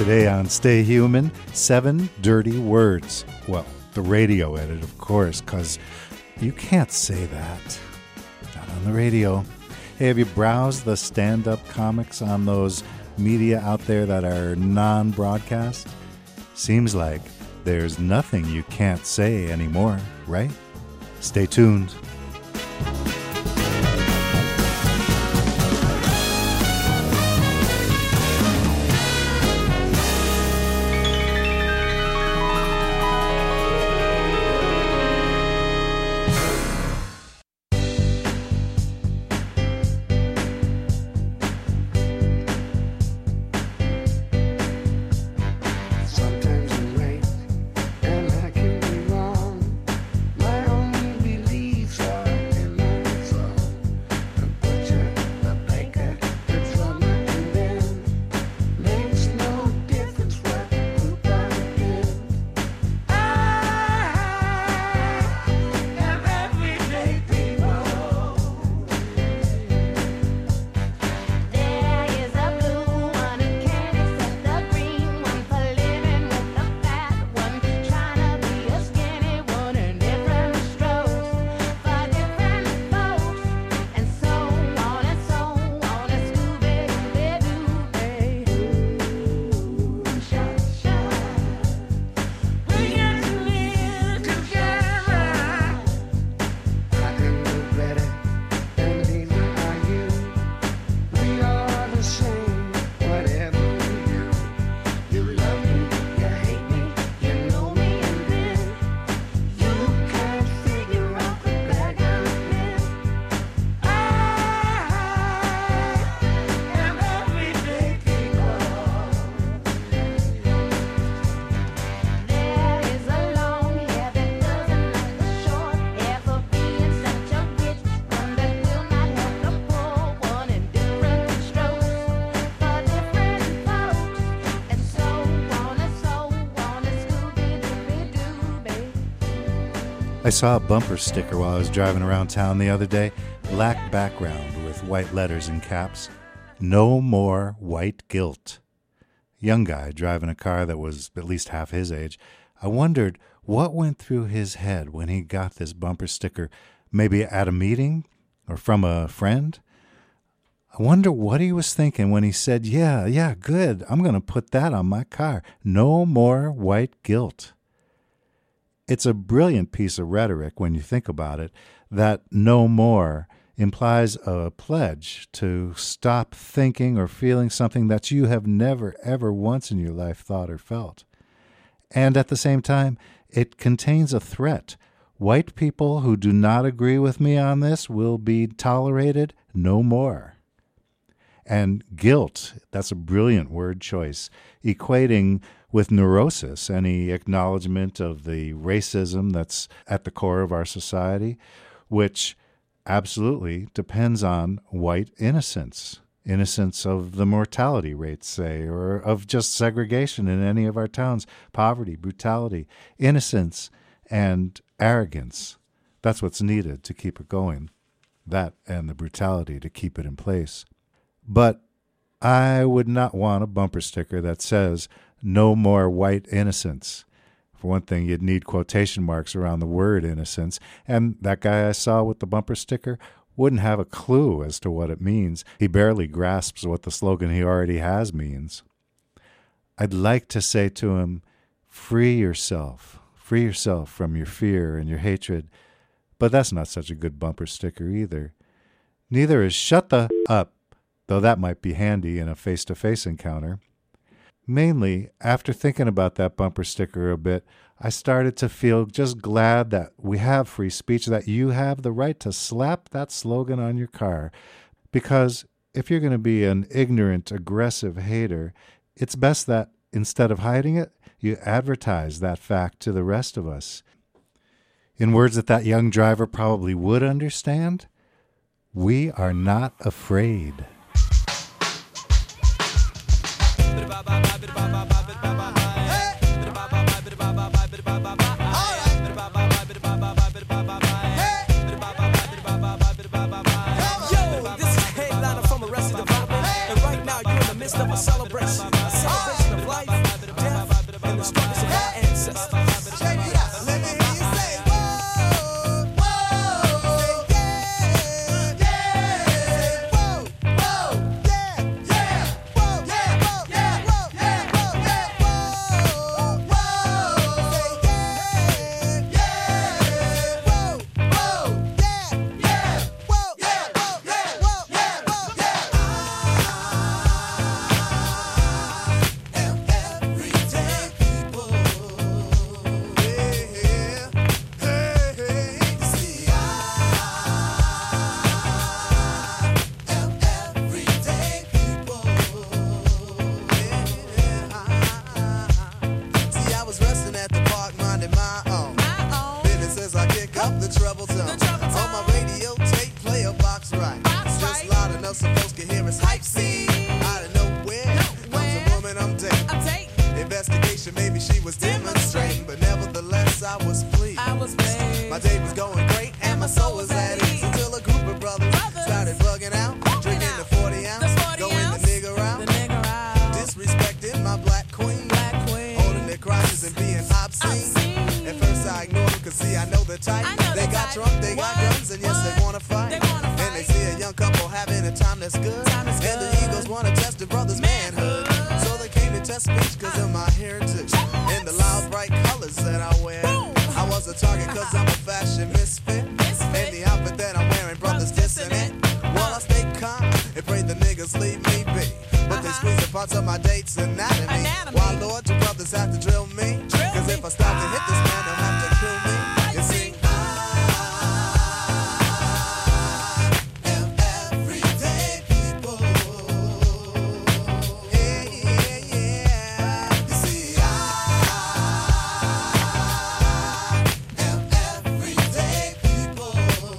Today on Stay Human, 7 dirty words. Well, the radio edit, of course, because you can't say that. Not on the radio. Hey, have you browsed the stand-up comics on those media out there that are non-broadcast? Seems like there's nothing you can't say anymore, right? Stay tuned. I saw a bumper sticker while I was driving around town the other day. Black background with white letters in caps. No more white guilt. Young guy driving a car that was at least half his age. I wondered what went through his head when he got this bumper sticker. Maybe at a meeting or from a friend. I wonder what he was thinking when he said, yeah, good. I'm going to put that on my car. No more white guilt. It's a brilliant piece of rhetoric when you think about it, that no more implies a pledge to stop thinking or feeling something that you have never, ever once in your life thought or felt. And at the same time, it contains a threat. White people who do not agree with me on this will be tolerated no more. And guilt, that's a brilliant word choice, equating with neurosis, any acknowledgement of the racism that's at the core of our society, which absolutely depends on white innocence. Innocence of the mortality rates, say, or of just segregation in any of our towns, poverty, brutality, innocence, and arrogance. That's what's needed to keep it going. That and the brutality to keep it in place. But I would not want a bumper sticker that says, no more white innocence. For one thing, you'd need quotation marks around the word innocence, and that guy I saw with the bumper sticker wouldn't have a clue as to what it means. He barely grasps what the slogan he already has means. I'd like to say to him, free yourself from your fear and your hatred, but that's not such a good bumper sticker either. Neither is shut the up, though that might be handy in a face-to-face encounter. Mainly, after thinking about that bumper sticker a bit, I started to feel just glad that we have free speech, that you have the right to slap that slogan on your car. Because if you're going to be an ignorant, aggressive hater, it's best that instead of hiding it, you advertise that fact to the rest of us. In words that young driver probably would understand, we are not afraid. Of a celebration of life. know some folks can hear us hype scene. Out of nowhere comes a woman I'm dating. Investigation, maybe she was demonstrating, but nevertheless I was pleased. My day was going great and my soul was at ease until a group of brothers started bugging out, drinking the 40 ounce, going the nigger out, disrespecting my black queen, holding their crotches and being obscene. At first I ignored them, cause see I know the type. They got drunk, they got guns, and yes they wanna fight. And they see a young couple having a time that's good, and the egos wanna test the brother's manhood. So they came to test speech cause of my heritage and the loud bright colors that I wear. I was a target cause I'm a fashion misfit, and the outfit that I'm wearing, brothers dissing it. Well, I stay calm and pray the niggas leave me be, but they squeeze the parts of my date's anatomy. Why, Lord, do brothers have to drill me? Cause if I start to hit this man, they'll have to kill me. You see, I am everyday people. Yeah, yeah, yeah. You see, I am everyday people.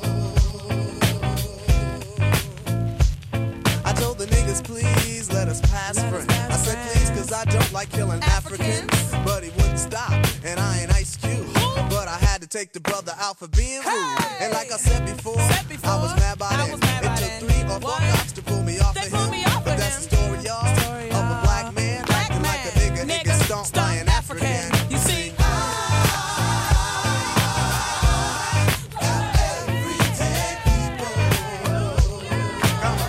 I told the niggas, please let us pass friends. I said please cause I don't like killing Africans. But he wouldn't stop, and I ain't Ice Cube. But I had to take the brother out for being rude. And like I said before, I was mad by then. It took 3 or 4 cops to pull me off of him. But that's the story, y'all, of a black man acting like a nigga. Niggas don't buy an African. You see, everyday people. Come on.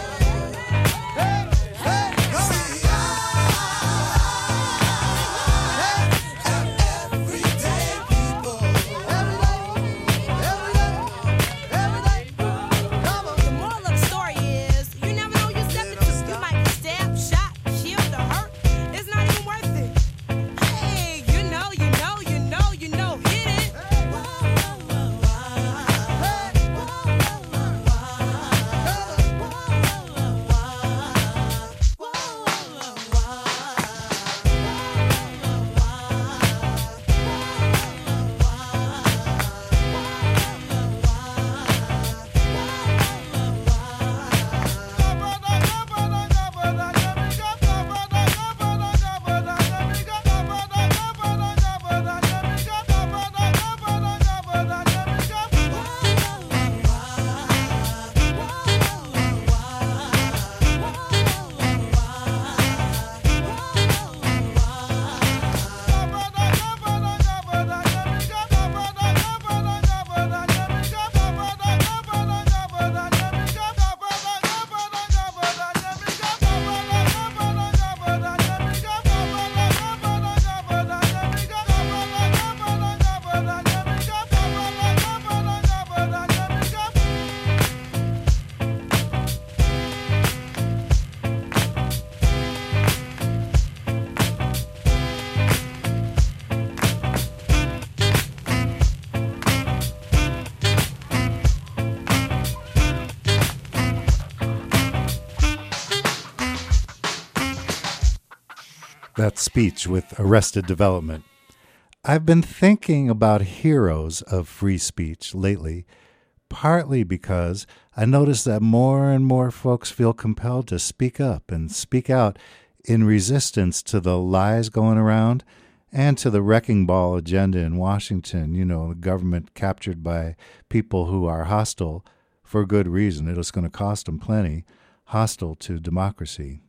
That speech with Arrested Development. I've been thinking about heroes of free speech lately, partly because I notice that more and more folks feel compelled to speak up and speak out in resistance to the lies going around and to the wrecking ball agenda in Washington. You know, the government captured by people who are hostile for good reason. It's going to cost them plenty, hostile to democracy.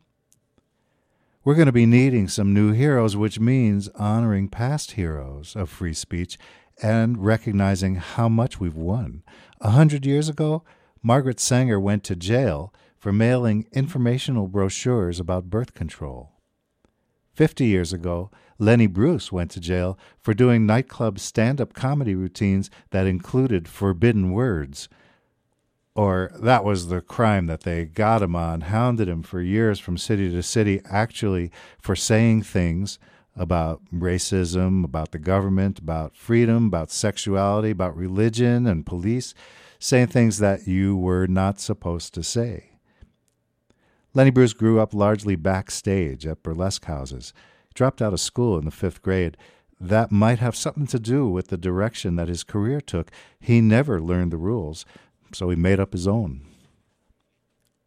We're going to be needing some new heroes, which means honoring past heroes of free speech and recognizing how much we've won. 100 years ago, Margaret Sanger went to jail for mailing informational brochures about birth control. 50 years ago, Lenny Bruce went to jail for doing nightclub stand-up comedy routines that included forbidden words. Or that was the crime that they got him on, hounded him for years from city to city, actually for saying things about racism, about the government, about freedom, about sexuality, about religion and police, saying things that you were not supposed to say. Lenny Bruce grew up largely backstage at burlesque houses, dropped out of school in the 5th grade. That might have something to do with the direction that his career took. He never learned the rules, so he made up his own.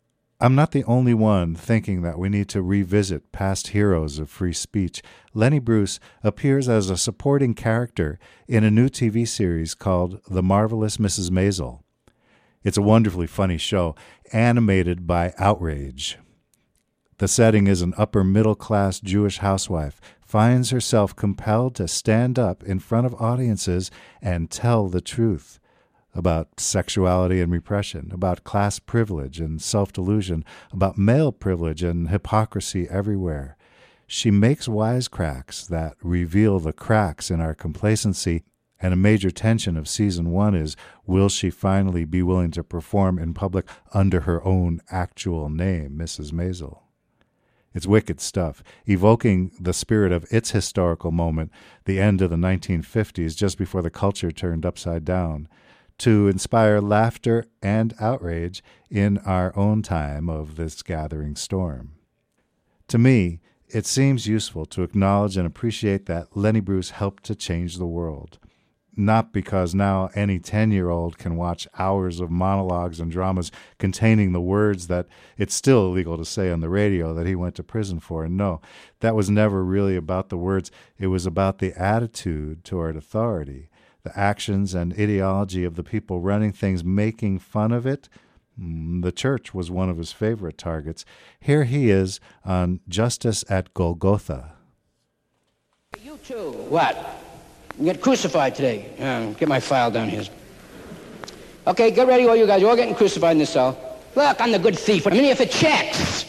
I'm not the only one thinking that we need to revisit past heroes of free speech. Lenny Bruce appears as a supporting character in a new TV series called The Marvelous Mrs. Maisel. It's a wonderfully funny show, animated by Outrage. The setting is an upper-middle-class Jewish housewife finds herself compelled to stand up in front of audiences and tell the truth about sexuality and repression, about class privilege and self-delusion, about male privilege and hypocrisy everywhere. She makes wisecracks that reveal the cracks in our complacency, and a major tension of season 1 is, will she finally be willing to perform in public under her own actual name, Mrs. Maisel? It's wicked stuff, evoking the spirit of its historical moment, the end of the 1950s, just before the culture turned upside down, to inspire laughter and outrage in our own time of this gathering storm. To me, it seems useful to acknowledge and appreciate that Lenny Bruce helped to change the world. Not because now any 10-year-old can watch hours of monologues and dramas containing the words that it's still illegal to say on the radio that he went to prison for. And no, that was never really about the words. It was about the attitude toward authority, the actions and ideology of the people running things, making fun of it. The church was one of his favorite targets. Here he is on Justice at Golgotha. You too. What? You get crucified today. Get my file down here. Okay, get ready, all you guys. You're all getting crucified in this cell. Look, I'm the good thief. I'm in here for checks.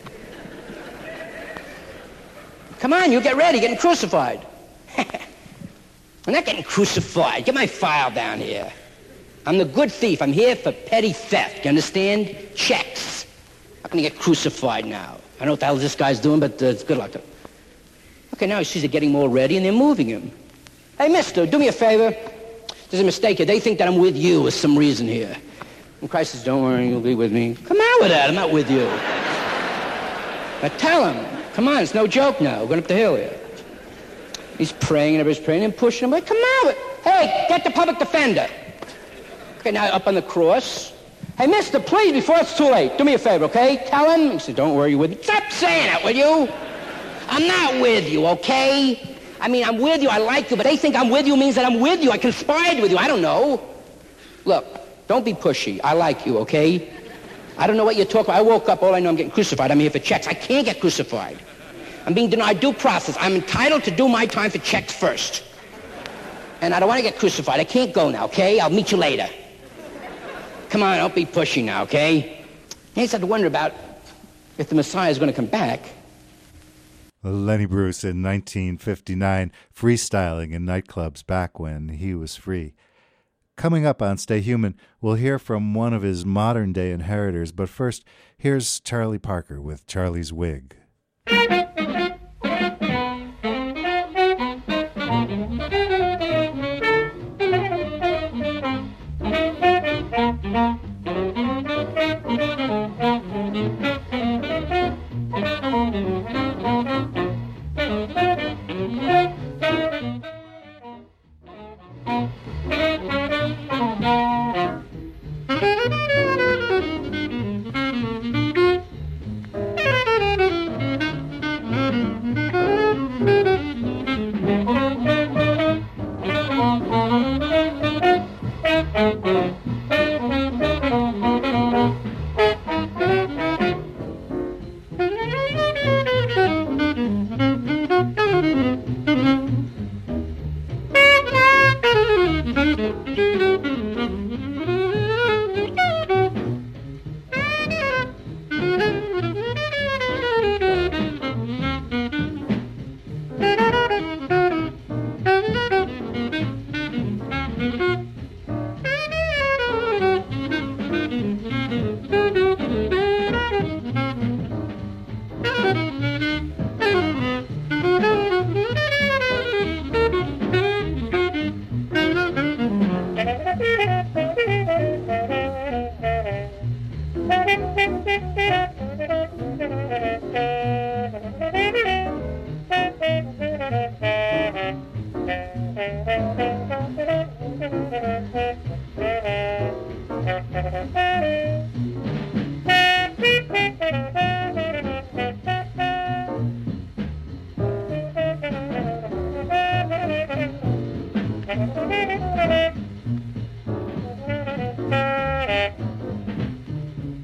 Come on, you get ready. Getting crucified. I'm not getting crucified. Get my file down here. I'm the good thief. I'm here for petty theft. You understand? Checks. I'm going to get crucified now. I don't know what the hell this guy's doing, but it's good luck to him. Okay, now he sees they're getting more ready, and they're moving him. Hey, mister, do me a favor. There's a mistake here. They think that I'm with you for some reason here. And Christ says, don't worry, you'll be with me. Come out with that. I'm not with you. Now tell him. Come on, it's no joke now. We're going up the hill here. He's praying, and everybody's praying, and pushing him. Like, come out. Hey, get the public defender. Okay, now up on the cross. Hey, mister, please, before it's too late, do me a favor, okay? Tell him. He said, don't worry, you with me. Stop saying that, will you? I'm not with you, okay? I mean, I'm with you, I like you, but they think I'm with you means that I'm with you. I conspired with you, I don't know. Look, don't be pushy. I like you, okay? I don't know what you're talking about. I woke up, all I know, I'm getting crucified. I'm here for checks. I can't get crucified. I'm being denied due process. I'm entitled to do my time for checks first. And I don't want to get crucified. I can't go now, okay? I'll meet you later. Come on, don't be pushy now, okay? I just have to wonder about if the Messiah is going to come back. Lenny Bruce in 1959, freestyling in nightclubs back when he was free. Coming up on Stay Human, we'll hear from one of his modern-day inheritors, but first, here's Charlie Parker with Charlie's Wig.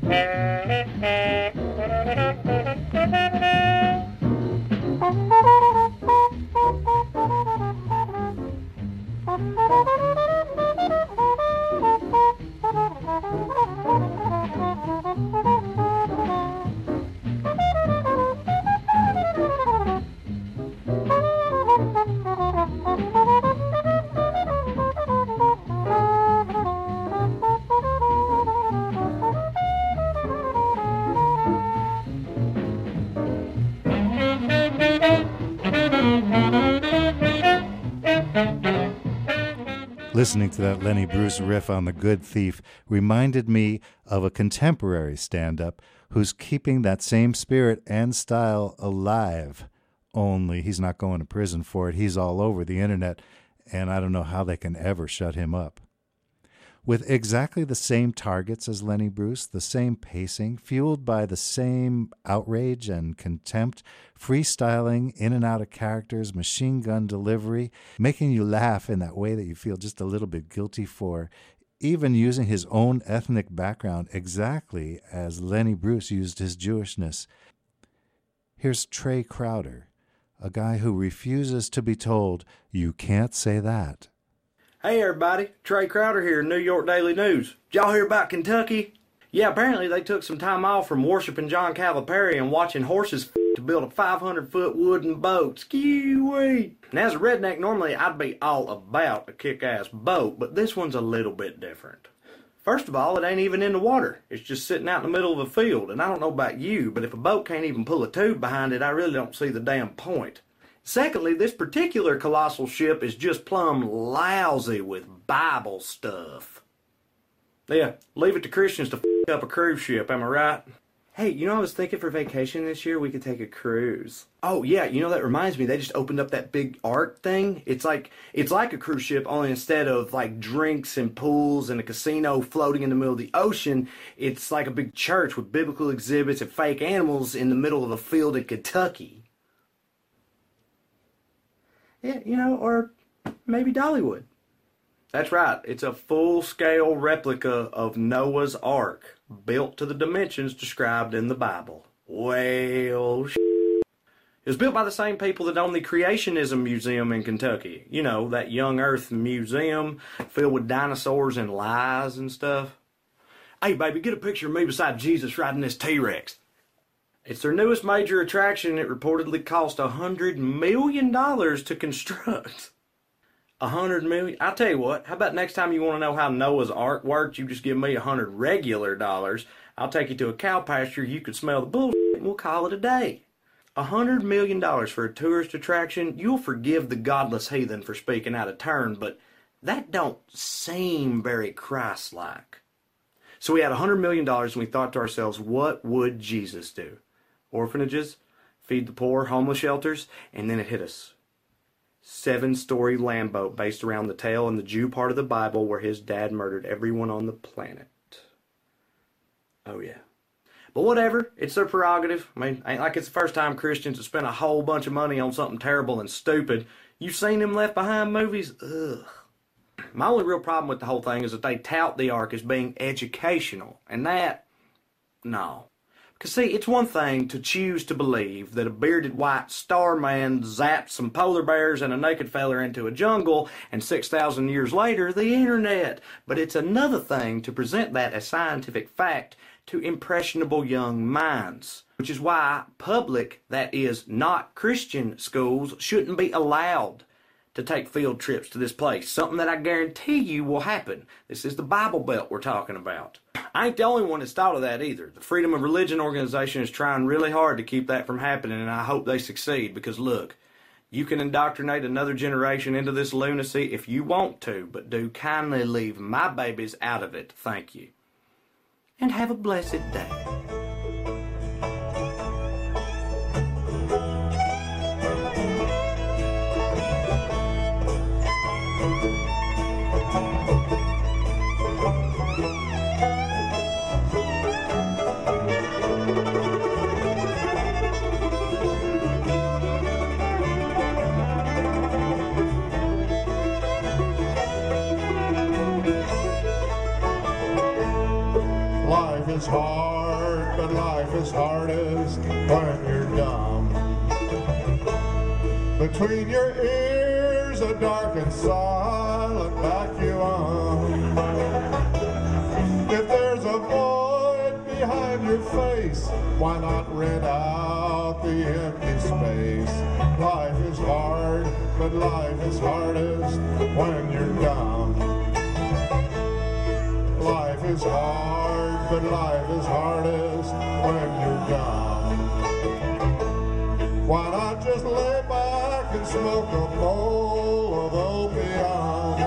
Listening to that Lenny Bruce riff on The Good Thief reminded me of a contemporary stand-up who's keeping that same spirit and style alive. Only he's not going to prison for it. He's all over the internet, and I don't know how they can ever shut him up. With exactly the same targets as Lenny Bruce, the same pacing, fueled by the same outrage and contempt, freestyling in and out of characters, machine gun delivery, making you laugh in that way that you feel just a little bit guilty for, even using his own ethnic background exactly as Lenny Bruce used his Jewishness. Here's Trey Crowder, a guy who refuses to be told, "You can't say that." Hey everybody, Trey Crowder here, New York Daily News. Did y'all hear about Kentucky? Yeah, apparently they took some time off from worshiping John Calipari and watching horses to build a 500-foot wooden boat. Ski-wee! Now as a redneck, normally I'd be all about a kick-ass boat, but this one's a little bit different. First of all, it ain't even in the water. It's just sitting out in the middle of a field, and I don't know about you, but if a boat can't even pull a tube behind it, I really don't see the damn point. Secondly, this particular colossal ship is just plumb lousy with Bible stuff. Yeah, leave it to Christians to f*** up a cruise ship, am I right? Hey, you know I was thinking for vacation this year we could take a cruise. Oh yeah, you know that reminds me, they just opened up that big art thing. It's like a cruise ship, only instead of like drinks and pools and a casino floating in the middle of the ocean, it's like a big church with biblical exhibits and fake animals in the middle of a field in Kentucky. Yeah, you know, or maybe Dollywood. That's right, it's a full-scale replica of Noah's Ark, built to the dimensions described in the Bible. Well, it was built by the same people that own the Creationism Museum in Kentucky. You know, that Young Earth museum filled with dinosaurs and lies and stuff. Hey, baby, get a picture of me beside Jesus riding this T-Rex. It's their newest major attraction. It reportedly cost $100 million to construct. $100 million? I'll tell you what, how about next time you want to know how Noah's Ark worked, you just give me $100 regular dollars. I'll take you to a cow pasture, you can smell the bullshit, and we'll call it a day. $100 million for a tourist attraction? You'll forgive the godless heathen for speaking out of turn, but that don't seem very Christ-like. So we had $100 million and we thought to ourselves, what would Jesus do? Orphanages, feed the poor, homeless shelters, and then it hit us. 7-story land boat based around the tale in the Jew part of the Bible where his dad murdered everyone on the planet. Oh yeah. But whatever, it's their prerogative. I mean, ain't like it's the first time Christians have spent a whole bunch of money on something terrible and stupid. You've seen them Left Behind movies? Ugh. My only real problem with the whole thing is that they tout the Ark as being educational, and that, no. Because see, it's one thing to choose to believe that a bearded white star man zapped some polar bears and a naked feller into a jungle, and 6,000 years later, the internet. But it's another thing to present that as scientific fact to impressionable young minds. Which is why public, that is, not Christian schools, shouldn't be allowed to take field trips to this place. Something that I guarantee you will happen. This is the Bible Belt we're talking about. I ain't the only one that's thought of that either. The Freedom of Religion organization is trying really hard to keep that from happening, and I hope they succeed, because look, you can indoctrinate another generation into this lunacy if you want to, but do kindly leave my babies out of it. Thank you. And have a blessed day. Life is hard. but life is hardest when you're dumb. Between your ears, a dark and silent vacuum. If there's a void behind your face, why not rent out the empty space? Life is hard, but life is hardest when you're dumb. Life is hard, but life is hardest when you're dumb. Why not just lay back and smoke a bowl of opium?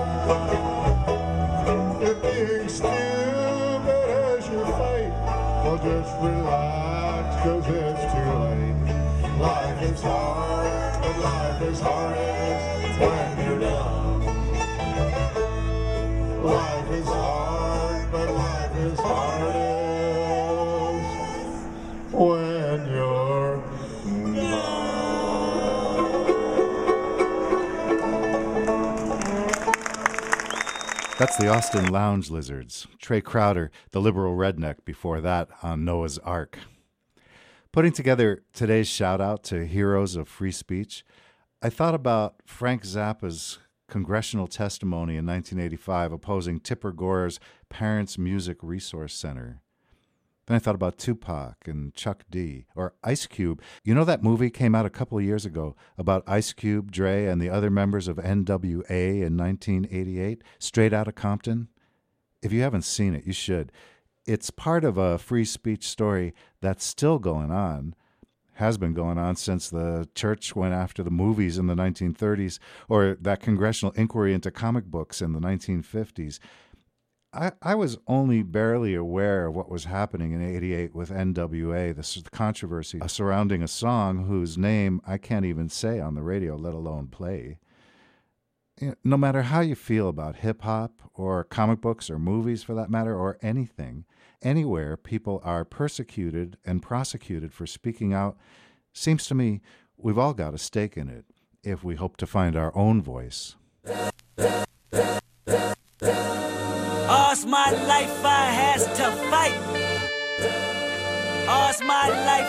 If being stupid is your fate, well just relax, 'cause it's too late. Life is hard, but life is hardest when you're dumb. Life is hard, but life is hardest when you're dumb. That's the Austin Lounge Lizards. Trey Crowder, the liberal redneck, before that on Noah's Ark. Putting together today's shout-out to heroes of free speech, I thought about Frank Zappa's congressional testimony in 1985 opposing Tipper Gore's Parents Music Resource Center. Then I thought about Tupac and Chuck D, or Ice Cube. You know that movie came out a couple of years ago about Ice Cube, Dre, and the other members of NWA in 1988, Straight Outta Compton? If you haven't seen it, you should. It's part of a free speech story that's still going on, has been going on since the church went after the movies in the 1930s, or that congressional inquiry into comic books in the 1950s. I was only barely aware of what was happening in '88 with NWA, the controversy surrounding a song whose name I can't even say on the radio, let alone play. No matter how you feel about hip-hop or comic books or movies for that matter, or anything, anywhere people are persecuted and prosecuted for speaking out, seems to me we've all got a stake in it if we hope to find our own voice. All's my life I has to fight. All's my life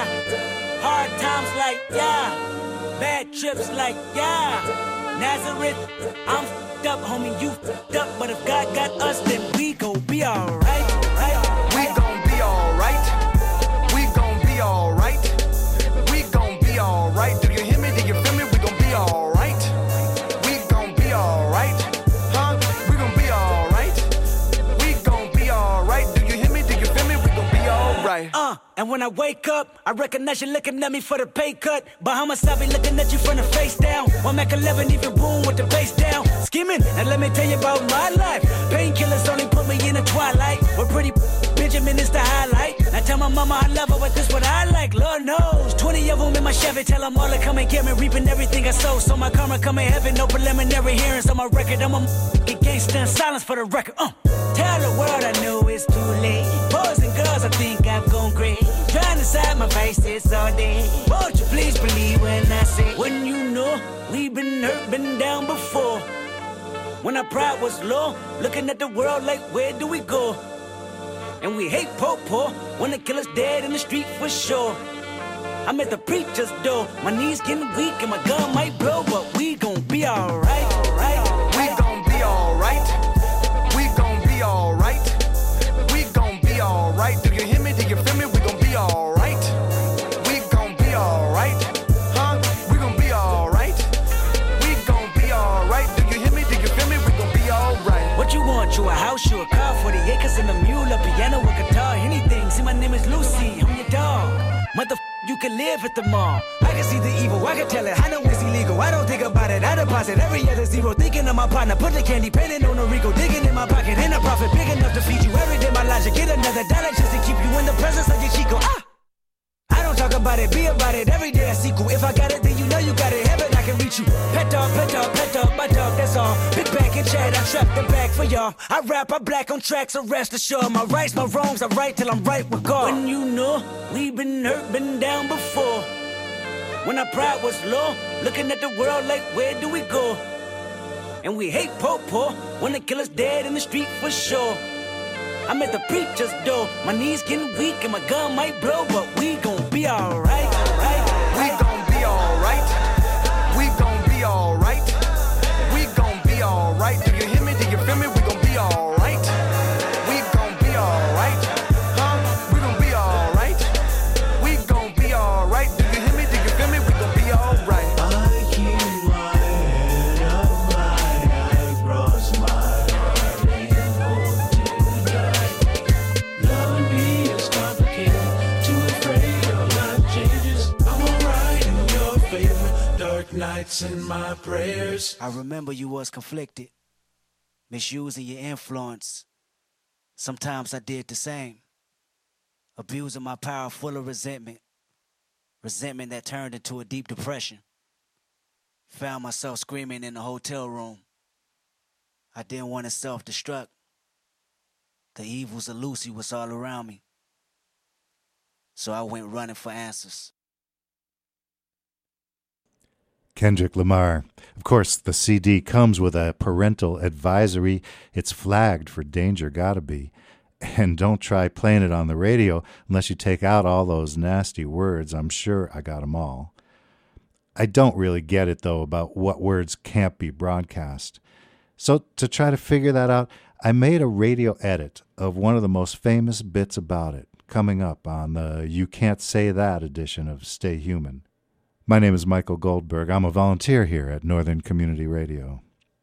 hard times like yeah, bad trips like yeah. Nazareth, I'm f***ed up, homie, you f***ed up. But if God got us, then we gon' be alright. We gon' be alright. We gon' be alright. We gon' be alright. Do you hear me? Do you feel me? We gon' be alright. We gon' be alright. Huh? We gon' be alright. We gon' be alright. Do you hear me? Do you feel me? We gon' be alright. And when I wake up, I recognize you looking at me for the pay cut. Bahamas, I be looking at you from the face down. One Mac 11, even boom with the bass down. Skimming, and let me tell you about my life. Painkillers only put me in the twilight. We're pretty Benjamin is the highlight. I tell my mama I love her, but this what I like. Lord knows, 20 of them in my Chevy. Tell them all to come and get me, reaping everything I sow. So my karma come in heaven, no preliminary hearings on my record. I'm a get gangsta in silence for the record. Tell the world I know it's too late. Boys and girls, I think I've gone crazy. Trying to side my vices all day. Won't you please believe when I say, when you know we've been hurt, been down before. When our pride was low, looking at the world like where do we go? And we hate po-po, when the killer's dead in the street for sure. I'm at the preacher's door, my knees getting weak and my gun might blow, but we gon' be alright. We gon' be alright. We gon' be alright. We gon' be alright. Do you hear me? Do you feel me? We gon' be alright. We gon' be alright. Huh? We gon' be alright. We gon' be alright. Do you hear me? Do you feel me? We gon' be alright. What you want? You a house, you a car, 40 acres and a mule, a piano, a guitar, anything. See, my name is Lucy, I'm your dog. You can live at the mall. I can see the evil, I can tell it. I know it's illegal, I don't think about it. I deposit every other zero, thinking of my partner. Put the candy, painting on a Rico, digging in my pocket. In a profit big enough to feed you every day. My logic, get another dollar just to keep you in the presence of your Chico. I don't talk about it, be about it. Every day I sequel. If I got it, then you know you got it. Heaven, I can reach you. Pet dog, my dog, that's all. Big back and chat, I trap the back for y'all. I rap, I black on tracks, so rest assured. My rights, my wrongs, I right till I'm right with God. When you know we've been hurt, been down before. When our pride was low, looking at the world like where do we go? And we hate po-po, when the killer's dead in the street for sure. I'm at the preacher's door. My knees getting weak and my gun might blow, but we gon' be alright, right? We gon' be alright. We gon' be alright. We gon' be alright. Do you hear me? Do you feel me? We gon' be alright. We gon' be alright. Huh? We gon' be alright. We gon' be alright. Do you hear me? Do you feel me? We gon' be alright. I keep my head up high across my heart. Ain't going to die. Loving me is complicated. Too afraid of life changes. I'm alright in your favor. Dark nights in my prayers. I remember you was conflicted, misusing your influence. Sometimes I did the same, abusing my power full of resentment that turned into a deep depression. Found myself screaming in the hotel room. I didn't want to self-destruct. The evils of Lucy was all around me, so I went running for answers. Kendrick Lamar. Of course, the CD comes with a parental advisory. It's flagged for danger, gotta be. And don't try playing it on the radio unless you take out all those nasty words. I'm sure I got them all. I don't really get it, though, about what words can't be broadcast. So to try to figure that out, I made a radio edit of one of the most famous bits about it, coming up on the You Can't Say That edition of Stay Human. My name is Michael Goldberg. I'm a volunteer here at Northern Community Radio.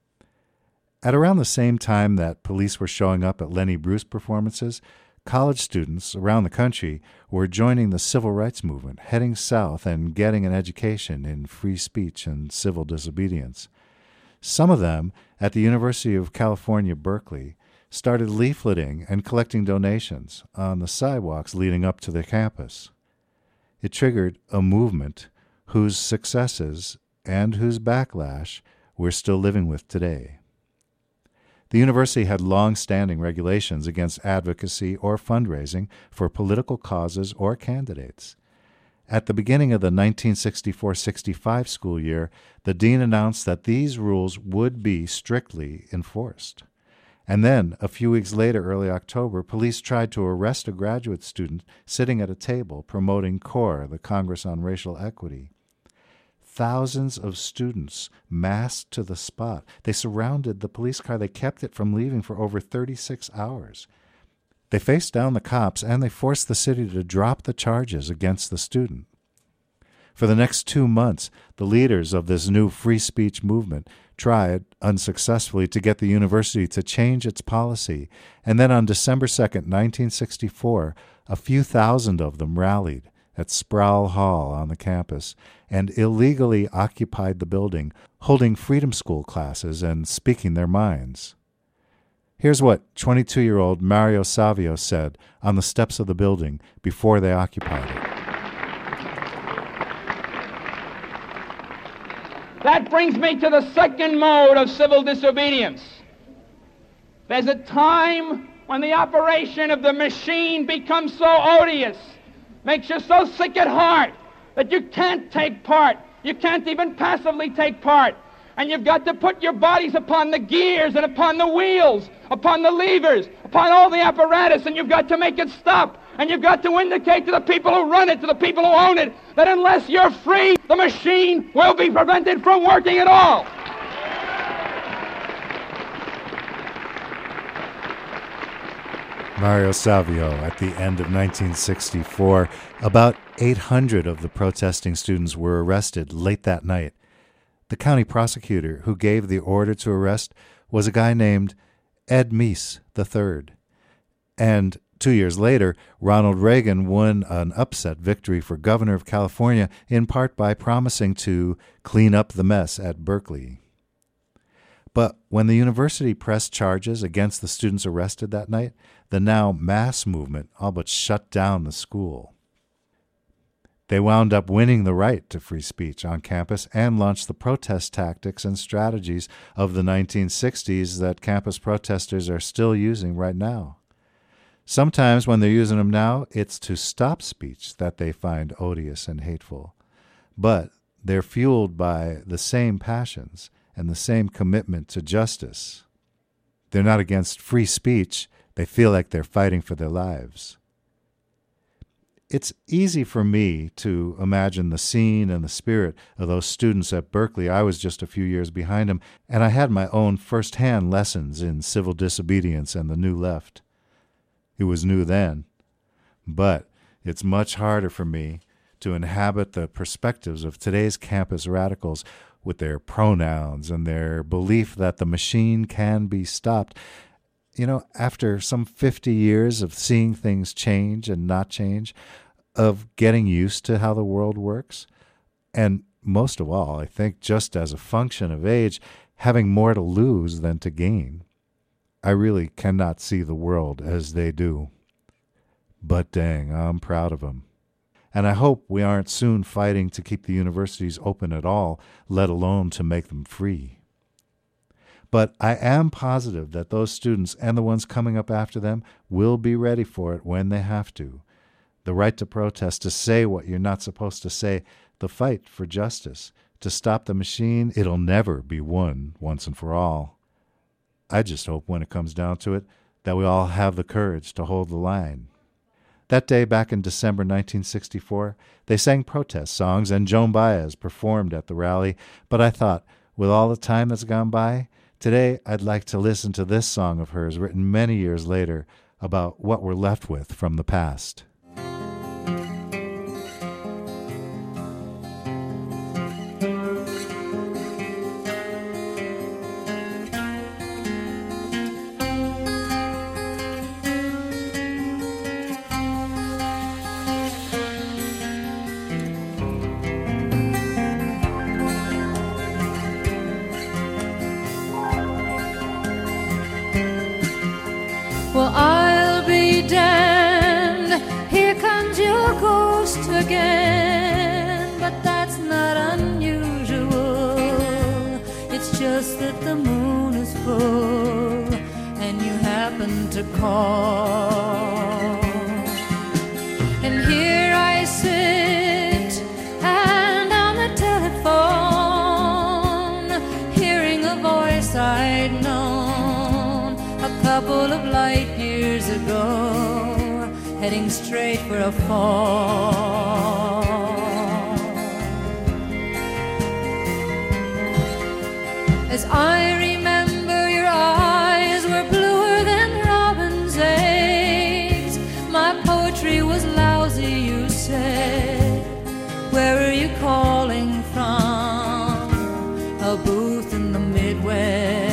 At around the same time that police were showing up at Lenny Bruce performances, college students around the country were joining the civil rights movement, heading south and getting an education in free speech and civil disobedience. Some of them, at the University of California, Berkeley, started leafleting and collecting donations on the sidewalks leading up to their campus. It triggered a movement whose successes and whose backlash we're still living with today. The university had long-standing regulations against advocacy or fundraising for political causes or candidates. At the beginning of the 1964-65 school year, the dean announced that these rules would be strictly enforced. And then, a few weeks later, early October, police tried to arrest a graduate student sitting at a table promoting CORE, the Congress on Racial Equity. Thousands of students massed to the spot. They surrounded the police car. They kept it from leaving for over 36 hours. They faced down the cops, and they forced the city to drop the charges against the student. For the next 2 months, the leaders of this new free speech movement tried, unsuccessfully, to get the university to change its policy. And then on December 2nd, 1964, a few thousand of them rallied at Sproul Hall on the campus and illegally occupied the building, holding Freedom School classes and speaking their minds. Here's what 22-year-old Mario Savio said on the steps of the building before they occupied it. That brings me to the second mode of civil disobedience. There's a time when the operation of the machine becomes so odious, makes you so sick at heart that you can't take part. You can't even passively take part. And you've got to put your bodies upon the gears and upon the wheels, upon the levers, upon all the apparatus, and you've got to make it stop. And you've got to indicate to the people who run it, to the people who own it, that unless you're free, the machine will be prevented from working at all. Mario Savio at the end of 1964. About 800 of the protesting students were arrested late that night. The county prosecutor who gave the order to arrest was a guy named Ed Meese III. And 2 years later, Ronald Reagan won an upset victory for governor of California, in part by promising to clean up the mess at Berkeley. But when the university pressed charges against the students arrested that night, the now mass movement all but shut down the school. They wound up winning the right to free speech on campus and launched the protest tactics and strategies of the 1960s that campus protesters are still using right now. Sometimes when they're using them now, it's to stop speech that they find odious and hateful. But they're fueled by the same passions and the same commitment to justice. They're not against free speech, They feel like they're fighting for their lives. It's easy for me to imagine the scene and the spirit of those students at Berkeley. I was just a few years behind them, and I had my own first-hand lessons in civil disobedience and the New Left. It was new then, but it's much harder for me to inhabit the perspectives of today's campus radicals with their pronouns and their belief that the machine can be stopped. You know, after some 50 years of seeing things change and not change, of getting used to how the world works, and most of all, I think just as a function of age, having more to lose than to gain, I really cannot see the world as they do. But dang, I'm proud of them. And I hope we aren't soon fighting to keep the universities open at all, let alone to make them free. But I am positive that those students and the ones coming up after them will be ready for it when they have to. The right to protest, to say what you're not supposed to say, the fight for justice, to stop the machine, it'll never be won once and for all. I just hope when it comes down to it that we all have the courage to hold the line. That day back in December 1964, they sang protest songs and Joan Baez performed at the rally, but I thought, with all the time that's gone by, today I'd like to listen to this song of hers written many years later about what we're left with from the past. Well, I'll be damned, here comes your ghost again. But that's not unusual, it's just that the moon is full and you happen to call. And here I sit and on the telephone, hearing a voice I'd known a couple of light years ago, heading straight for a fall. As I remember, your eyes were bluer than robin's eggs. My poetry was lousy, you said. Where are you calling from? A booth in the Midwest.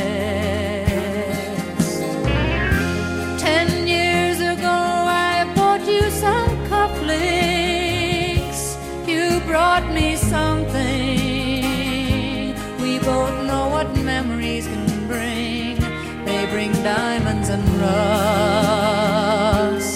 Brought me something. We both know what memories can bring. They bring diamonds and rust.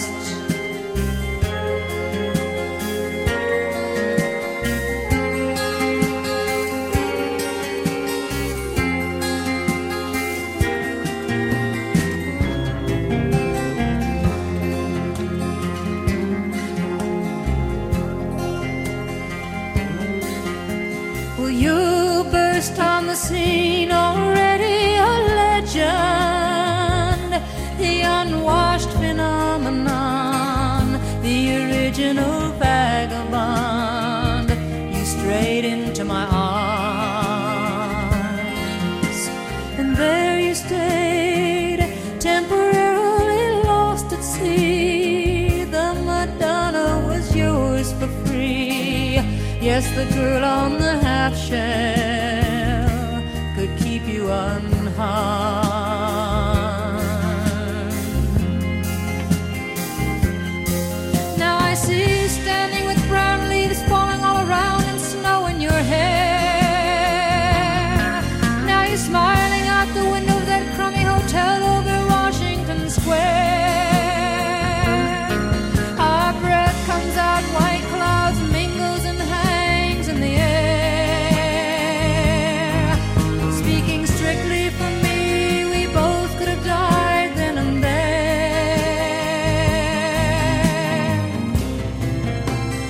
On the scene, already a legend, the unwashed phenomenon, the original vagabond. You strayed into my arms, and there you stayed, temporarily lost at sea. The Madonna was yours for free. Yes, the girl on the half shell could keep you unharmed. Now I see you standing with brown leaves falling all around and snow in your hair. Now you're smiling out the window of that crummy hotel over Washington Square. Our breath comes out, white clouds mingles and hangs in the air. For me, we both could have died then and there.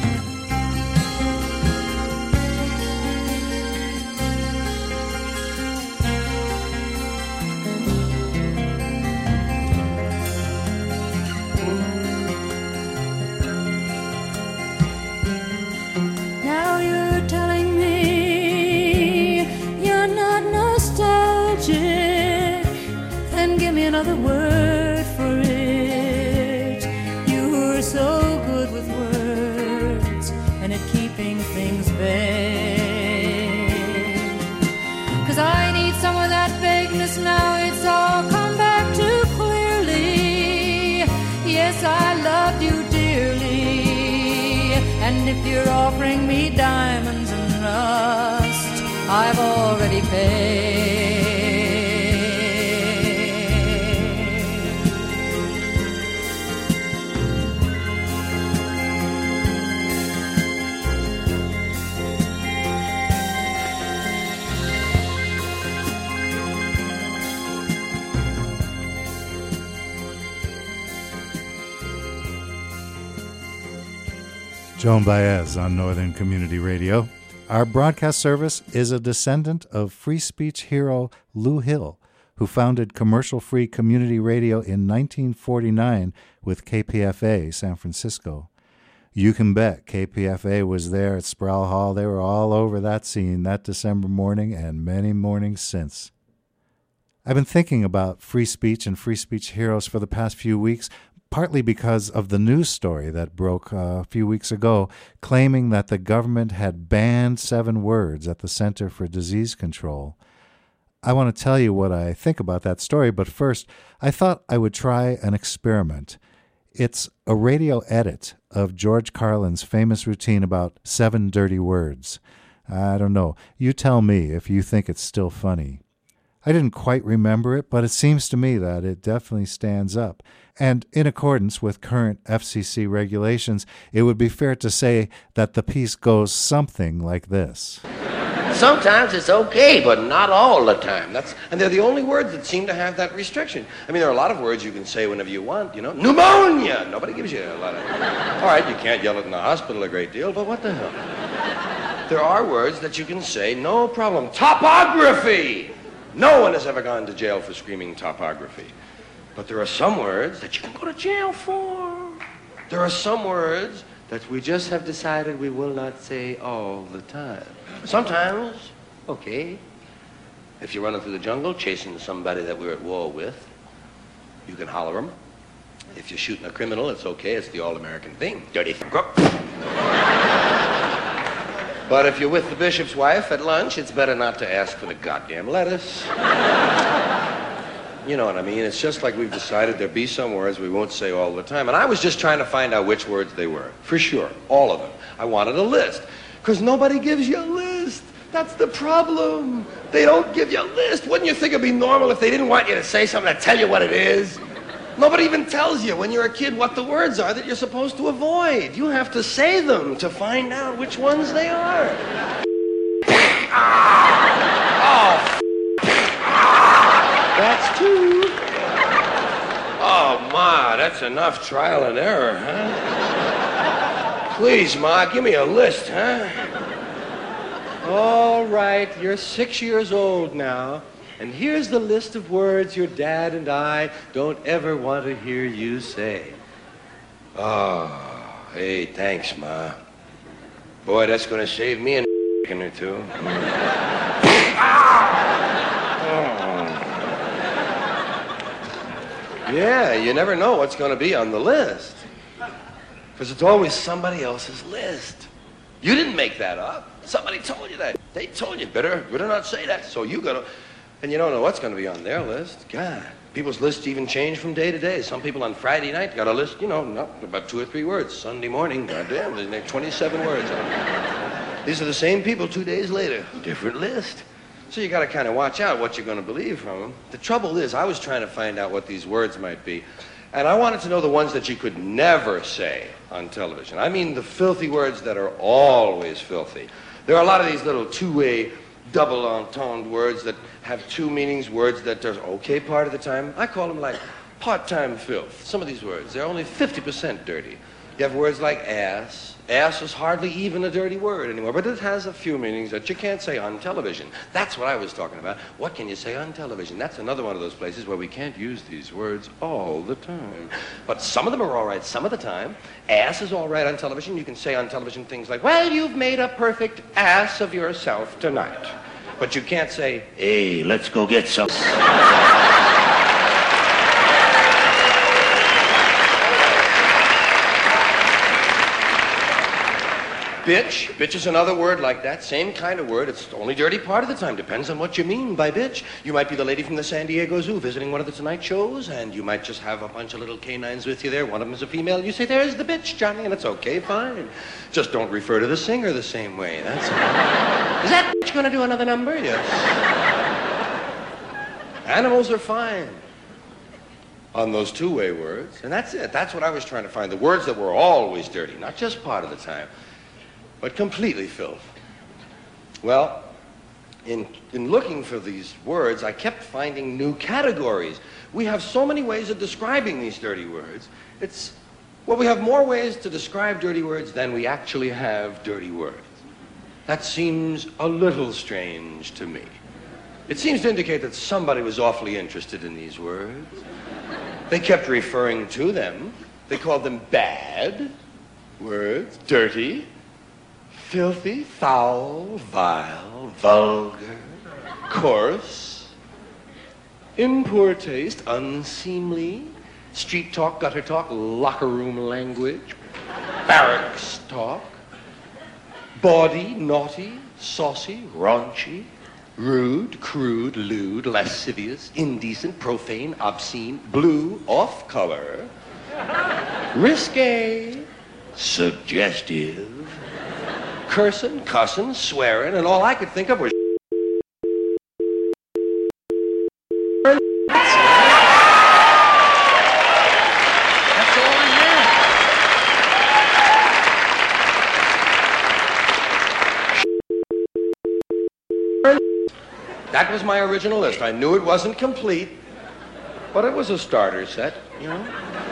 another word for it. You were so good with words and at keeping things vague. 'Cause I need some of that vagueness now. It's all come back too clearly. Yes, I loved you dearly, and if you're offering me diamonds and rust, I've already paid. Joan Baez on Northern Community Radio. Our broadcast service is a descendant of free speech hero Lou Hill, who founded commercial-free community radio in 1949 with KPFA San Francisco. You can bet KPFA was there at Sproul Hall. They were all over that scene that December morning and many mornings since. I've been thinking about free speech and free speech heroes for the past few weeks, partly because of the news story that broke a few weeks ago, claiming that the government had banned 7 words at the Center for Disease Control. I want to tell you what I think about that story, but first, I thought I would try an experiment. It's a radio edit of George Carlin's famous routine about 7 dirty words. I don't know. You tell me if you think it's still funny. I didn't quite remember it, but it seems to me that it definitely stands up. And in accordance with current FCC regulations, it would be fair to say that the piece goes something like this. Sometimes it's okay, but not all the time. And they're the only words that seem to have that restriction. I mean, there are a lot of words you can say whenever you want, you know. Pneumonia! Nobody gives you a lot of... All right, you can't yell it in the hospital a great deal, but what the hell? There are words that you can say, no problem. Topography! No one has ever gone to jail for screaming topography. But there are some words that you can go to jail for. There are some words that we just have decided we will not say all the time. Sometimes, okay. If you're running through the jungle chasing somebody that we're at war with, you can holler them. If you're shooting a criminal, it's okay. It's the all-American thing. Dirty crook. But if you're with the bishop's wife at lunch, it's better not to ask for the goddamn lettuce. You know what I mean? It's just like we've decided there'll be some words we won't say all the time. And I was just trying to find out which words they were. For sure. All of them. I wanted a list. Because nobody gives you a list. That's the problem. They don't give you a list. Wouldn't you think it'd be normal if they didn't want you to say something to tell you what it is? Nobody even tells you when you're a kid what the words are that you're supposed to avoid. You have to say them to find out which ones they are. Oh, that's 2. Oh, Ma, that's enough trial and error, huh? Please, Ma, give me a list, huh? All right, you're 6 years old now. And here's the list of words your dad and I don't ever want to hear you say. Oh, hey, thanks, Ma. Boy, that's going to save me a or 2. Yeah, you never know what's going to be on the list. Because it's always somebody else's list. You didn't make that up. Somebody told you that. They told you, better not say that. So you got to... And you don't know what's going to be on their list. God, people's lists even change from day to day. Some people on Friday night got a list, you know, about 2 or 3 words. Sunday morning, goddamn, there's 27 words on it. These are the same people 2 days later. Different list. So you got to kind of watch out what you're going to believe from them. The trouble is, I was trying to find out what these words might be. And I wanted to know the ones that you could never say on television. I mean the filthy words that are always filthy. There are a lot of these little two-way, double entendre words that have 2 meanings, words that are okay part of the time. I call them like part-time filth. Some of these words, they're only 50% dirty. You have words like ass. Ass is hardly even a dirty word anymore, but it has a few meanings that you can't say on television. That's what I was talking about. What can you say on television? That's another one of those places where we can't use these words all the time. But some of them are all right some of the time. Ass is all right on television. You can say on television things like, well, you've made a perfect ass of yourself tonight. But you can't say, hey, let's go get some. Bitch. Bitch is another word like that. Same kind of word. It's only dirty part of the time. Depends on what you mean by bitch. You might be the lady from the San Diego Zoo visiting one of the Tonight shows, and you might just have a bunch of little canines with you there. One of them is a female. You say, there's the bitch, Johnny, and it's okay, fine. Just don't refer to the singer the same way. That's all. Is that bitch going to do another number? Yes. Animals are fine on those two-way words, and that's it. That's what I was trying to find. The words that were always dirty, not just part of the time, but completely filth. Well, in looking for these words, I kept finding new categories. We have so many ways of describing these dirty words. Well, we have more ways to describe dirty words than we actually have dirty words. That seems a little strange to me. It seems to indicate that somebody was awfully interested in these words. They kept referring to them. They called them bad words, dirty, filthy, foul, vile, vulgar, coarse, in poor taste, unseemly, street talk, gutter talk, locker room language, barracks talk, bawdy, naughty, saucy, raunchy, rude, crude, lewd, lascivious, indecent, profane, obscene, blue, off-color, risque, suggestive, cursing, cussing, swearing, and all I could think of was that's all I had. That was my original list. I knew it wasn't complete, but it was a starter set, you know?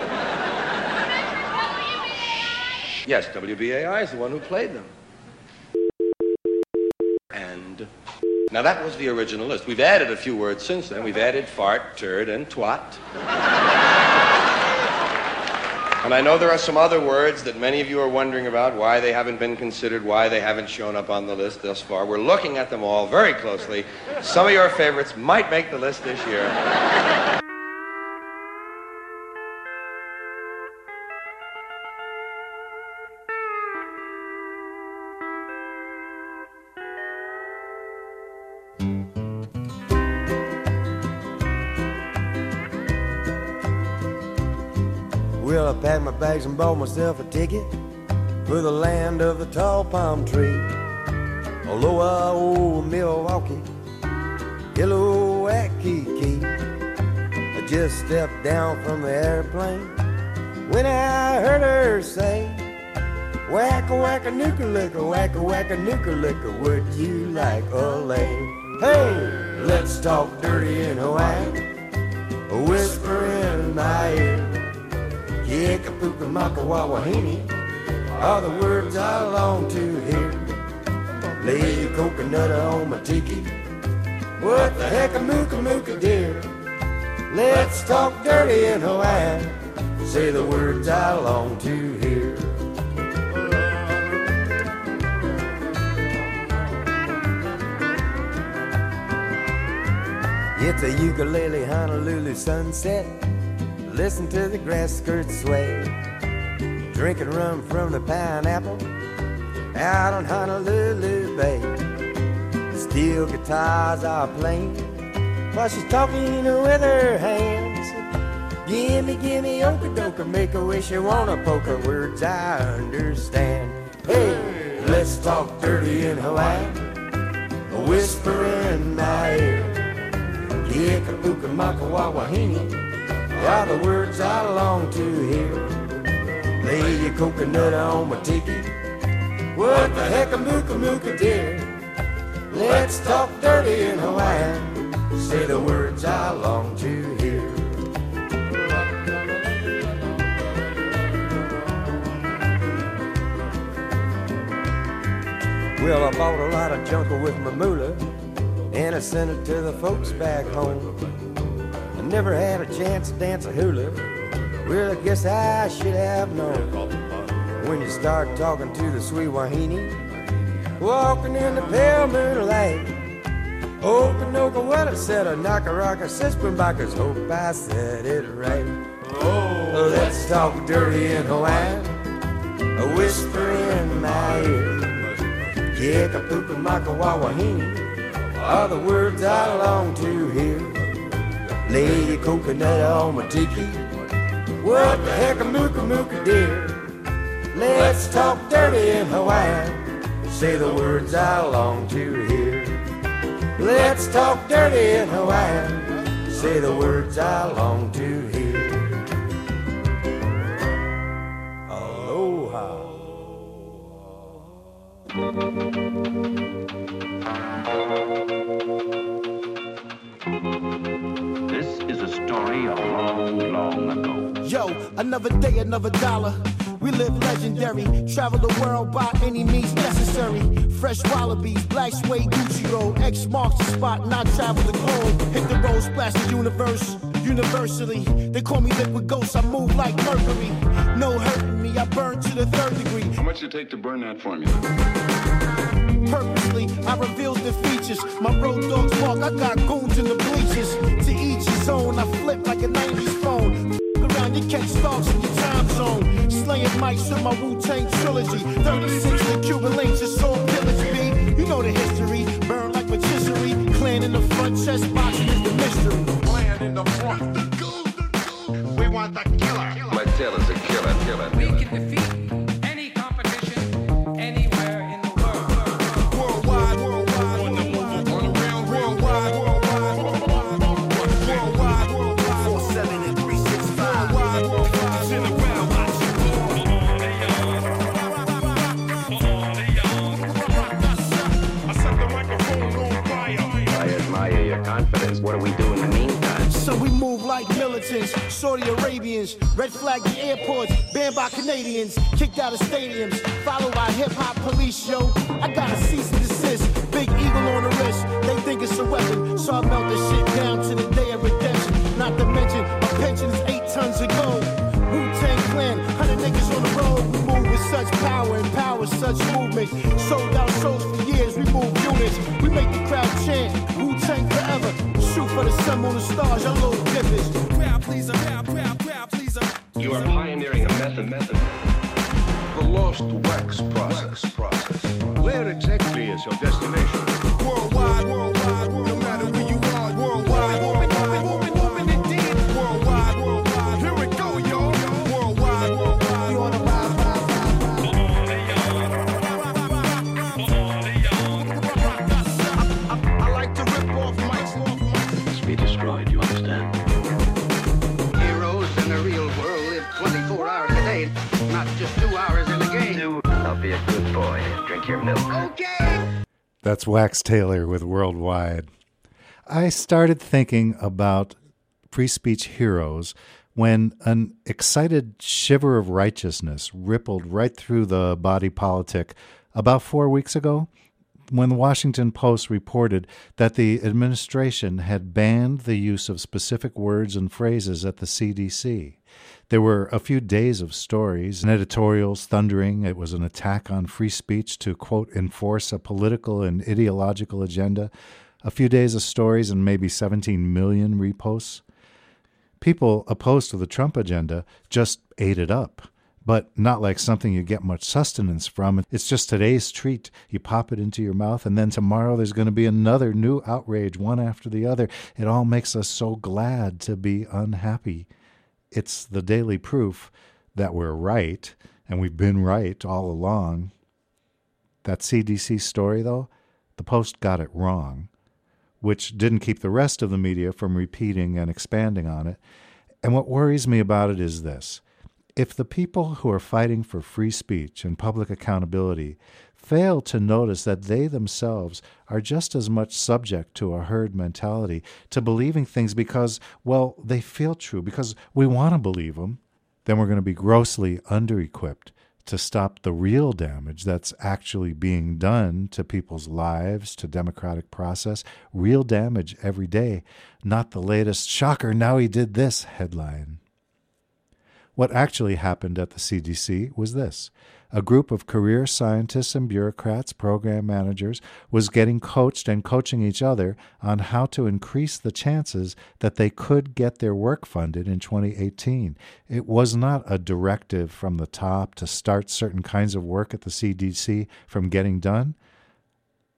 Yes, WBAI is the one who played them. And now that was the original list. We've added a few words since then. We've added fart, turd, and twat. And I know there are some other words that many of you are wondering about, why they haven't been considered, why they haven't shown up on the list thus far. We're looking at them all very closely. Some of your favorites might make the list this year. Well, I packed my bags and bought myself a ticket for the land of the tall palm tree. Aloha, old Milwaukee, hello, Waikiki. I just stepped down from the airplane when I heard her say, wacka wacka nuka looka, wacka wacka nuka looka, would you like a lay? Hey, let's talk dirty in Hawaii, a whisper in my ear. Yekapuka maka wawahini are the words I long to hear. Lay a coconut on my tiki, what the heck a mooka mooka dear. Let's talk dirty in Hawaii, say the words I long to hear. It's a ukulele Honolulu sunset, listen to the grass skirts sway, drinking rum from the pineapple out on Honolulu Bay. Steel guitars are playing while she's talking with her hands. Gimme, gimme, oka-doka, make a wish, you wanna poke her, words I understand. Hey, let's talk dirty in Hawaii, a whisper in my ear. Yekapuka maka wawahini are the words I long to hear. Lay your coconut on my tiki, what the heck a mooka mooka dear. Let's talk dirty in Hawaii, say the words I long to hear. Well, I bought a lot of jungle with my moolah, and I sent it to the folks back home. I never had a chance to dance a hula, well, I guess I should have known. When you start talking to the sweet Wahine, walking in the pale moonlight, Okanoka, what I said, a Nakaraka, Sisquambakers, hope I said it right. Oh, let's talk dirty in Hawaii, a whisper in my ear. Kick-a-poop-a-maka-wawahini are the words I long to hear. Lay your coconut on my tiki. What the heck a mooka-mooka dear? Let's talk dirty in Hawaiian. Say the words I long to hear. Let's talk dirty in Hawaiian. Say the words I long to hear. Aloha. This is a story of long, long ago. Yo, another day, another dollar. We live legendary. Travel the world by any means necessary. Fresh wallabies, black suede Gucci roll. X marks the spot and I travel the globe. Hit the road, splash the universe. Universally, they call me liquid ghost. I move like mercury. No hurting me, I burn to the 3rd degree. How much does it take to burn that formula? Purposely, I reveal the features. My road dogs walk, I got goons in the bleachers. To each his own, I flip like a 90s phone. Around, you catch stars in your time zone. Slaying mics with my Wu-Tang trilogy. 36 the Cuban links, it's all pillage, B. You know the history, burn like rotisserie. Clan in the front, chest boxing is the mystery. Clan in the front. We want the killer. My tail is a killer. We can defeat any competition anywhere in the world. Worldwide, worldwide, on the move, on the round, worldwide, worldwide, worldwide, worldwide, worldwide, 47 and 365, worldwide, worldwide, in the ground, watch it roll. I set the microphone on fire. I admire your confidence. What do we do in the meantime? So we move like militants, Saudi Arabians, red flag the airports, banned by Canadians, kicked out of stadiums, followed by hip-hop police, yo. I got a cease and desist, big eagle on the wrist, they think it's a weapon, so I melt the shit down to the day of redemption. Not to mention, my pension is 8 tons of gold. Wu-Tang Clan, 100 niggas on the road, we move with such power, empower such movement. Sold out shows for years, we move units, we make the crowd chant, Wu-Tang forever. Shoot for the sun, moon, and stars, your little dippers. Crowd pleaser, crowd pleaser. You are pioneering a method. The lost wax process. Where exactly is your destination? Worldwide, worldwide, no matter where you are, worldwide, worldwide, woman indeed. Worldwide, worldwide, here we go, yo. Worldwide, worldwide, you on the ride. I like to rip off mics. Be destroyed, you understand? Heroes in the real world live 24 hours a day, not just 2 hours in the game. I'll be a good boy. Drink your milk. Okay. That's Wax Taylor with Worldwide. I started thinking about free speech heroes when an excited shiver of righteousness rippled right through the body politic about 4 weeks ago, when the Washington Post reported that the administration had banned the use of specific words and phrases at the CDC. There were a few days of stories and editorials thundering it was an attack on free speech to, quote, enforce a political and ideological agenda. A few days of stories and maybe 17 million reposts. People opposed to the Trump agenda just ate it up. But not like something you get much sustenance from. It's just today's treat. You pop it into your mouth, and then tomorrow there's going to be another new outrage, one after the other. It all makes us so glad to be unhappy. It's the daily proof that we're right, and we've been right all along. That CDC story, though, the Post got it wrong, which didn't keep the rest of the media from repeating and expanding on it. And what worries me about it is this. If the people who are fighting for free speech and public accountability fail to notice that they themselves are just as much subject to a herd mentality, to believing things because, well, they feel true, because we want to believe them, then we're going to be grossly under-equipped to stop the real damage that's actually being done to people's lives, to democratic process, real damage every day, not the latest "shocker, now he did this" headline. What actually happened at the CDC was this. A group of career scientists and bureaucrats, program managers, was getting coached and coaching each other on how to increase the chances that they could get their work funded in 2018. It was not a directive from the top to start certain kinds of work at the CDC from getting done.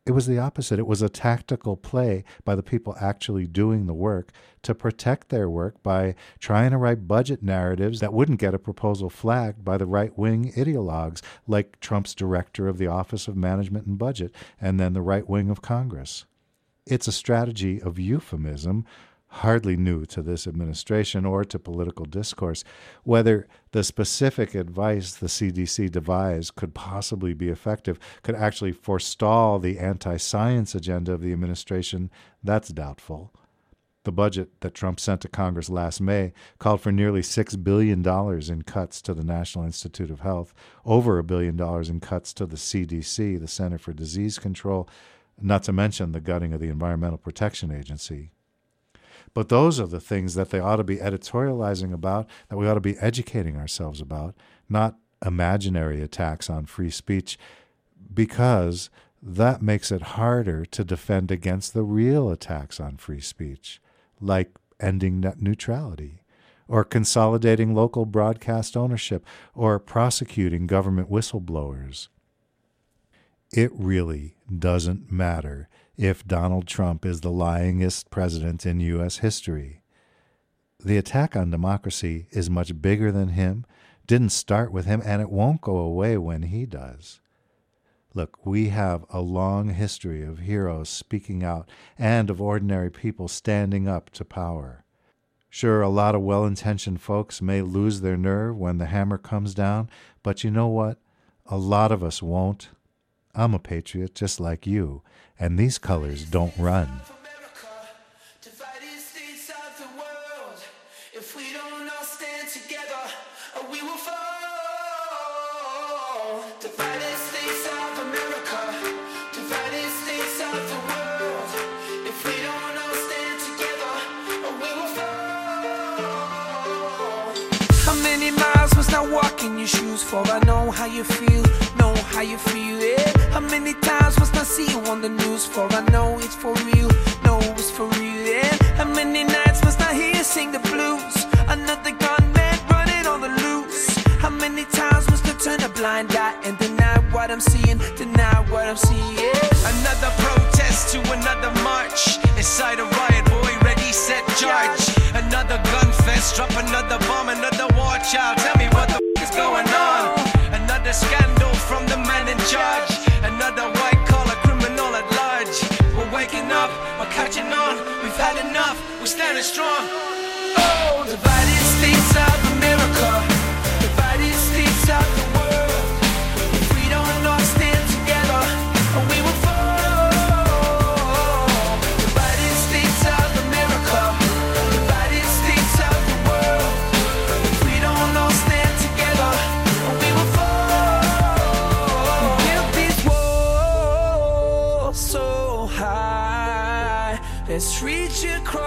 It was the opposite. It was a tactical play by the people actually doing the work to protect their work by trying to write budget narratives that wouldn't get a proposal flagged by the right-wing ideologues, like Trump's director of the Office of Management and Budget and then the right wing of Congress. It's a strategy of euphemism, hardly new to this administration or to political discourse. Whether the specific advice the CDC devised could possibly be effective, could actually forestall the anti-science agenda of the administration, that's doubtful. The budget that Trump sent to Congress last May called for nearly $6 billion in cuts to the National Institute of Health, over $1 billion in cuts to the CDC, the Center for Disease Control, not to mention the gutting of the Environmental Protection Agency. But those are the things that they ought to be editorializing about, that we ought to be educating ourselves about, not imaginary attacks on free speech, because that makes it harder to defend against the real attacks on free speech, like ending net neutrality, or consolidating local broadcast ownership, or prosecuting government whistleblowers. It really doesn't matter if Donald Trump is the lyingest president in U.S. history. The attack on democracy is much bigger than him, didn't start with him, and it won't go away when he does. Look, we have a long history of heroes speaking out and of ordinary people standing up to power. Sure, a lot of well-intentioned folks may lose their nerve when the hammer comes down, but you know what? A lot of us won't. I'm a patriot just like you, and these colors don't run. If we don't all stand together, we will fall. Divided states of America, divided states of the world. If we don't all stand together, we will fall. How many miles must I walk in your shoes for? I know how you feel, know how you feel it. How many times must I see you on the news for? I know it's for real, know it's for real. Yeah. How many nights must I hear you sing the blues? Another gunman running on the loose. How many times must I turn a blind eye and deny what I'm seeing, deny what I'm seeing? Yeah. Another protest to another march. Inside a riot, boy, ready, set, charge. Another gun fest, drop another bomb, another war child. Tell me what the is going on. Another scandal from the man in charge. Another white-collar criminal at large. We're waking up, we're catching on. We've had enough, we're standing strong. Oh, divided states of America, divided states of the world. If we don't all stand together, we will fall. Divided states of America, divided states of the world. If we don't all stand together, we will fall. We built these walls so high, let's reach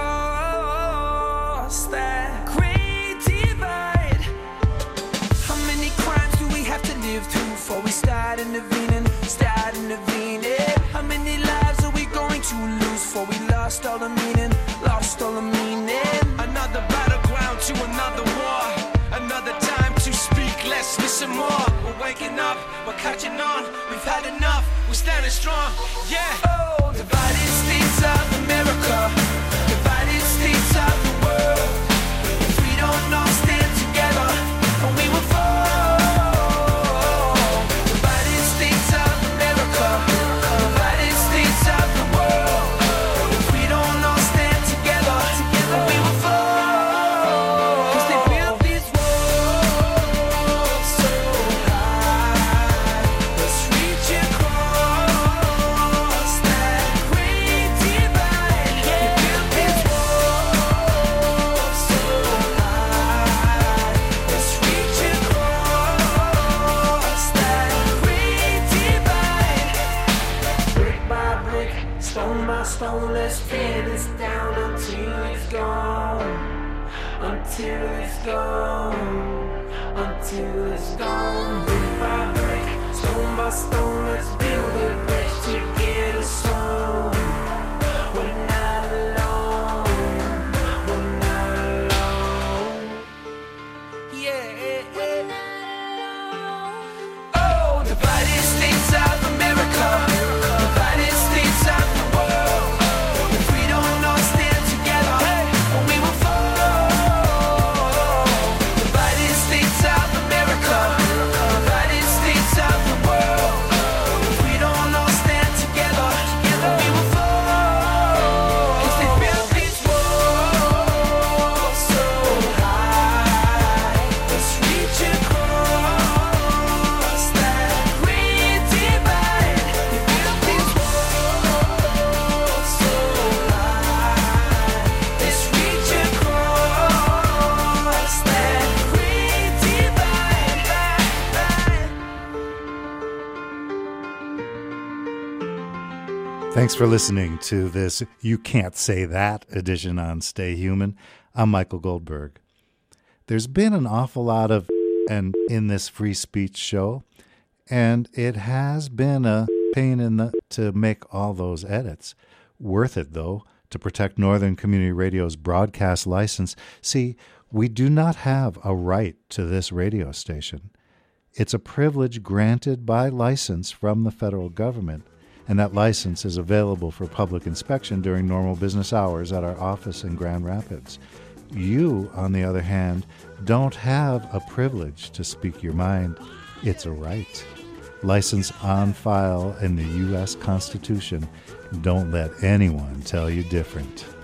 across that great divide. How many crimes do we have to live through before we start intervening, start intervening? How many lives are we going to lose before we lost all the meaning, lost all the meaning? Another battleground to another war. Another time to speak less, listen more. We're waking up, we're catching on. We've had enough, we're standing strong. Yeah. Oh, divided states of America, divided states of the world. If we don't all stand together, we will fall. Divided states of America, divided states of the world. If we don't all stand together, we will fall. 'Cause they built these walls so high, let's reach across that great divide. They built these walls so high, let's reach across that great divide. Brick by brick, stone by stone, let's tear this down until it's gone. Until it's gone. Until it's gone. Brick by brick, stone by stone, let's build a bridge to get us home. We're not alone. We're not alone. Yeah. Oh, divided states of America, divided states Thanks for listening to this You Can't Say That edition on Stay Human. I'm Michael Goldberg. There's been an awful lot of and in this free speech show, and it has been a pain in the to make all those edits. Worth it, though, to protect Northern Community Radio's broadcast license. See, we do not have a right to this radio station. It's a privilege granted by license from the federal government, and that license is available for public inspection during normal business hours at our office in Grand Rapids. You, on the other hand, don't have a privilege to speak your mind. It's a right. License on file in the U.S. Constitution. Don't let anyone tell you different.